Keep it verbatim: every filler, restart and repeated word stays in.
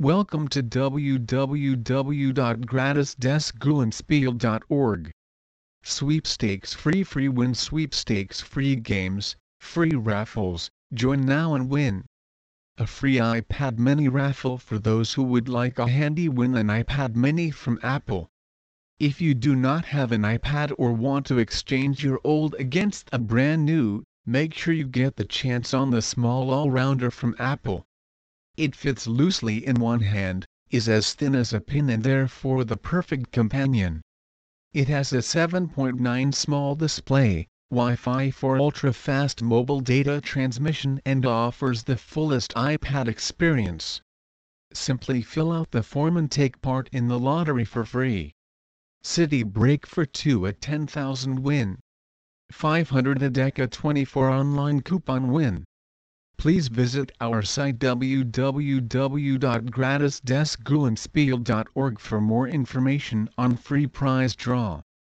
Welcome to w w w dot gratisdesglühenspiel dot org. Sweepstakes free free win sweepstakes free games, free raffles, join now and win. A free iPad mini raffle for those who would like a handy win an iPad mini from Apple. If you do not have an iPad or want to exchange your old against a brand new, make sure you get the chance on the small all-rounder from Apple. It fits loosely in one hand, is as thin as a pin and therefore the perfect companion. It has a seven point nine small display, Wi-Fi for ultra-fast mobile data transmission and offers the fullest iPad experience. Simply fill out the form and take part in the lottery for free. City break for two at ten thousand win. five hundred a Deca twenty-four online coupon win. Please visit our site w w w dot gratisdesglühenspiel dot org for more information on free prize draw.